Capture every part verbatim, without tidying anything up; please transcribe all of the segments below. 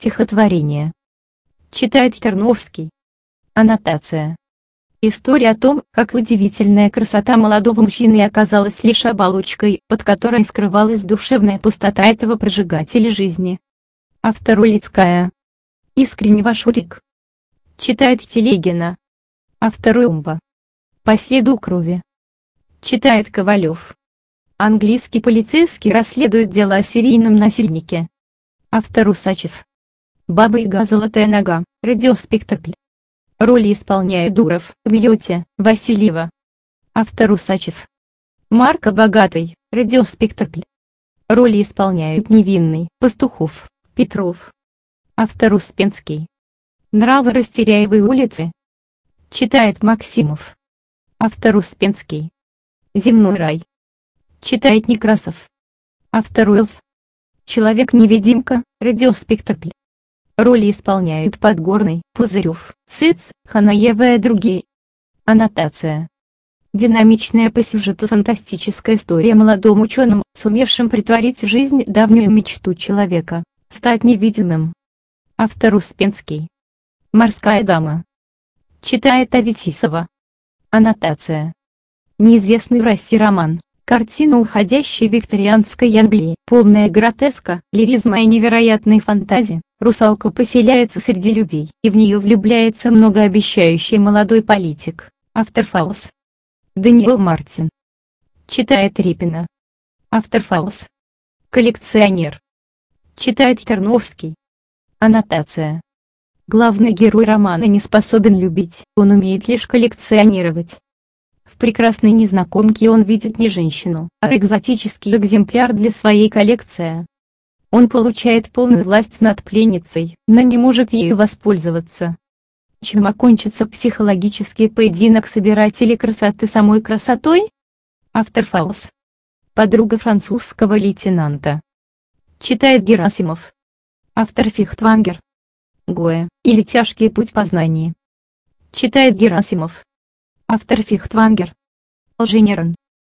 Стихотворение. Читает Терновский. Аннотация. История о том, как удивительная красота молодого мужчины оказалась лишь оболочкой, под которой скрывалась душевная пустота этого прожигателя жизни. Автор Улицкая. Искренне ваш Урик. Читает Телегина. Автор Умба. По следу крови. Читает Ковалев. Английский полицейский расследует дело о серийном насильнике. Автор Усачев. Баба-Яга, золотая нога, радиоспектакль. Роли исполняют Дуров, Бьете, Васильева. Автор Усачев. Марко Богатый, радиоспектакль. Роли исполняют Невинный, Пастухов, Петров. Автор Успенский. Нравы Растеряевой улицы. Читает Максимов. Автор Успенский. Земной рай. Читает Некрасов. Автор Уэллс. Человек-невидимка, радиоспектакль. Роли исполняют Подгорный, Пузырев, Цыц, Ханаева и другие. Аннотация. Динамичная по сюжету фантастическая история о молодом ученом, сумевшем притворить в жизнь давнюю мечту человека – стать невидимым. Автор Успенский. Морская дама. Читает Аветисова. Аннотация. Неизвестный в России роман. Картина уходящей викторианской Англии, полная гротеска, лиризма и невероятной фантазии. Русалка поселяется среди людей, и в нее влюбляется многообещающий молодой политик. Автор Фаус. Даниэл Мартин. Читает Репина. Автор Фаус. Коллекционер. Читает Терновский. Аннотация. Главный герой романа не способен любить, он умеет лишь коллекционировать. В прекрасной незнакомке он видит не женщину, а экзотический экземпляр для своей коллекции. Он получает полную власть над пленницей, но не может ею воспользоваться. Чем окончится психологический поединок собирателей красоты самой красотой? Автор Фаус. Подруга французского лейтенанта. Читает Герасимов. Автор Фихтвангер. Гоя, или тяжкий путь познания. Читает Герасимов. Автор Фихтвангер. Лженерон.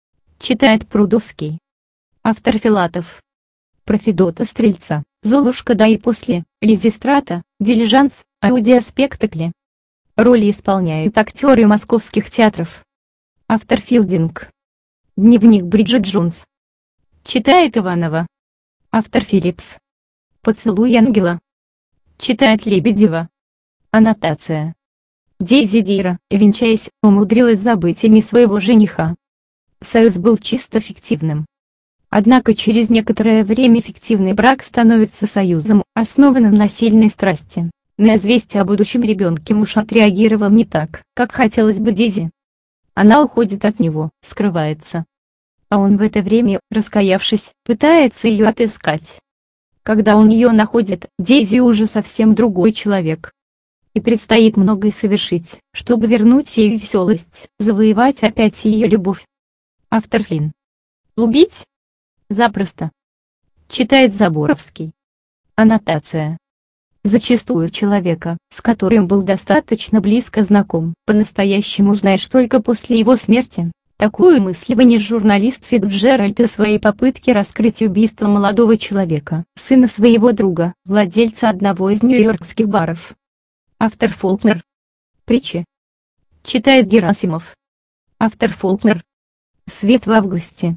Читает Прудовский. Автор Филатов. Про Федота Стрельца, Золушка да и после, Лизистрата, Дилижанс, аудиоспектакли. Роли исполняют актеры московских театров. Автор Филдинг. Дневник Бриджит Джонс. Читает Иванова. Автор Филлипс. Поцелуй ангела. Читает Лебедева. Аннотация. Дейзи Дира, венчаясь, умудрилась забыть имя своего жениха. Союз был чисто фиктивным. Однако через некоторое время фиктивный брак становится союзом, основанным на сильной страсти. На известие о будущем ребенке муж отреагировал не так, как хотелось бы Дейзи. Она уходит от него, скрывается. А он в это время, раскаявшись, пытается ее отыскать. Когда он ее находит, Дейзи уже совсем другой человек. И предстоит многое совершить, чтобы вернуть ей веселость, завоевать опять ее любовь. Автор Флинн. Убить? Запросто. Читает Заборовский. Аннотация. Зачастую человека, с которым был достаточно близко знаком, по-настоящему знаешь только после его смерти. Такую мысль вынес журналист Фицджеральд из своей попытки раскрыть убийство молодого человека, сына своего друга, владельца одного из нью-йоркских баров. Автор Фолкнер. Притчи. Читает Герасимов. Автор Фолкнер. Свет в августе.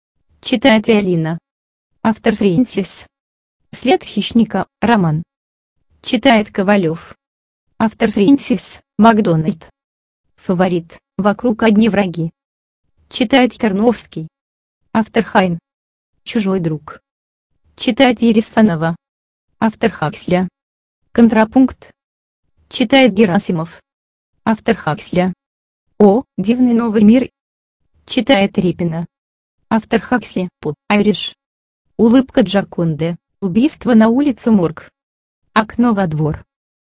Читает Элина. Автор Фрэнсис. След хищника, роман. Читает Ковалев. Автор Фрэнсис, Макдональд. Фаворит, вокруг одни враги. Читает Терновский. Автор Хайн. Чужой друг. Читает Ересанова. Автор Хаксля. Контрапункт. Читает Герасимов. Автор Хаксля. О, дивный новый мир. Читает Репина. Автор Хаксли, Пу, Айриш. Улыбка Джаконды, убийство на улице Морг. Окно во двор.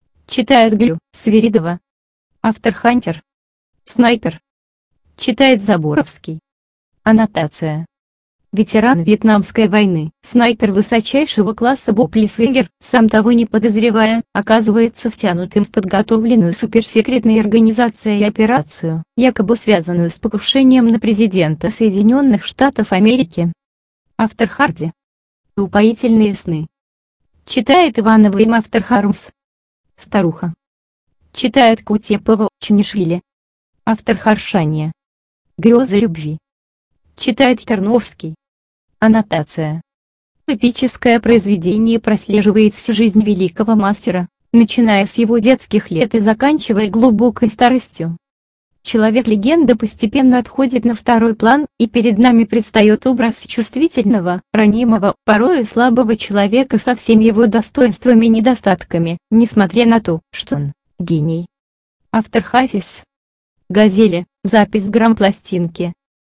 Читает Глю, Свиридова. Автор Хантер. Снайпер. Читает Заборовский. Аннотация. Ветеран Вьетнамской войны, снайпер высочайшего класса Бопли Свингер, сам того не подозревая, оказывается втянутым в подготовленную суперсекретной организацией операцию, якобы связанную с покушением на президента Соединенных Штатов Америки. Автор Харди. Упоительные сны. Читает Иванова им автор Хармс. Старуха. Читает Кутепова Чанишвили. Автор Харшания. Грезы любви. Читает Терновский. Аннотация. Эпическое произведение прослеживает всю жизнь великого мастера, начиная с его детских лет и заканчивая глубокой старостью. Человек-легенда постепенно отходит на второй план, и перед нами предстает образ чувствительного, ранимого, порой слабого человека со всеми его достоинствами и недостатками, несмотря на то, что он – гений. Автор Хафиз. Газели, запись грампластинки.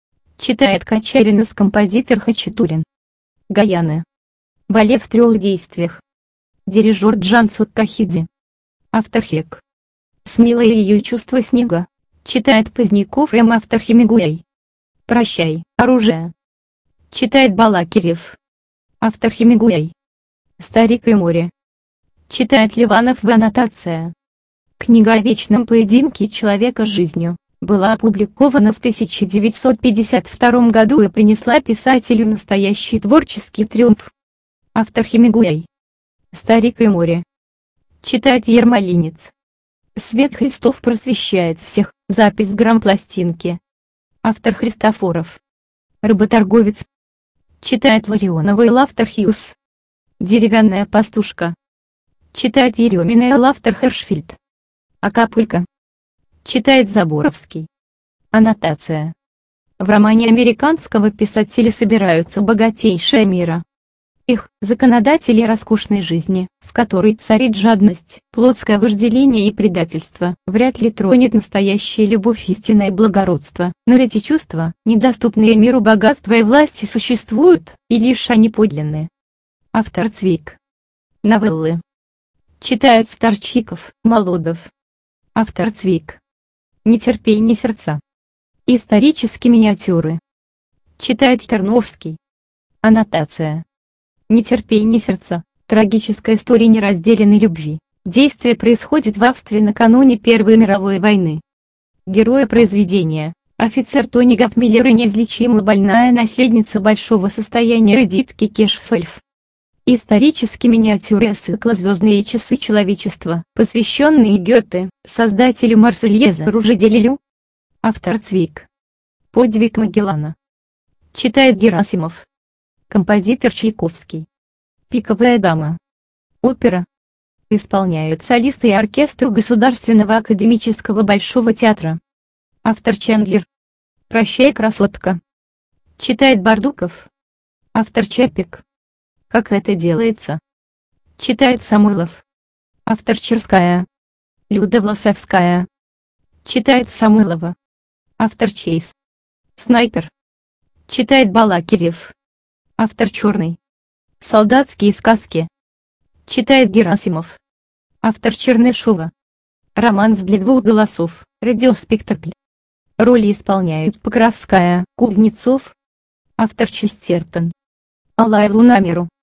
Читает Качаринас композитор Хачатурян. Гаяна. Балет в трех действиях. Дирижер Джансут Кахидзе. Автор Хек. Смелое ее чувство снега. Читает Поздняков М. Автор Хемингуэй. Прощай, оружие. Читает Балакирев. Автор Хемингуэй. Старик и море. Читает Ливанов в аннотация. Книга о вечном поединке человека с жизнью была опубликована в тысяча девятьсот пятьдесят втором году и принесла писателю настоящий творческий триумф. Автор Хемингуэй. Старик и море. Читает Ермолинец. Свет Христов просвещает всех. Запись грампластинки. Автор Христофоров. Работорговец. Читает Ларионова и автор Хьюз. Деревянная пастушка. Читает Еремина и автор Хершфельд. Акапулько. Читает Заборовский. Аннотация. В романе американского писателя собираются богатейшие мира. Их законодатели роскошной жизни, в которой царит жадность, плотское вожделение и предательство, вряд ли тронет настоящая любовь, истинное благородство, но эти чувства, недоступные миру богатства и власти, существуют, и лишь они подлинные. Автор Цвик. Новеллы. Читают Старчиков, Молодов. Автор Цвик. Нетерпение сердца. Исторические миниатюры. Читает Терновский. Аннотация. Нетерпение сердца. Трагическая история неразделенной любви. Действие происходит в Австрии накануне Первой мировой войны. Герои произведения. Офицер Тони Гапмиллер и неизлечимо больная наследница большого состояния Эдит Кекешфельф. Исторические миниатюры из цикла «Звездные часы человечества», посвященные Гёте, создателю Марсельеза Ружеделилю. Автор Цвик. Подвиг Магеллана. Читает Герасимов. Композитор Чайковский. Пиковая дама. Опера. Исполняют солисты и оркестру Государственного академического Большого театра. Автор Чендлер. Прощай, красотка. Читает Бардуков. Автор Чепик. Как это делается? Читает Самойлов. Автор Черская. Люда Власовская. Читает Самойлова. Автор Чейз. Снайпер. Читает Балакирев. Автор Черный. Солдатские сказки. Читает Герасимов. Автор Чернышова. Романс для двух голосов. Радиоспектакль. Роли исполняют Покровская, Кузнецов. Автор Честертон. Алай Лунамеру.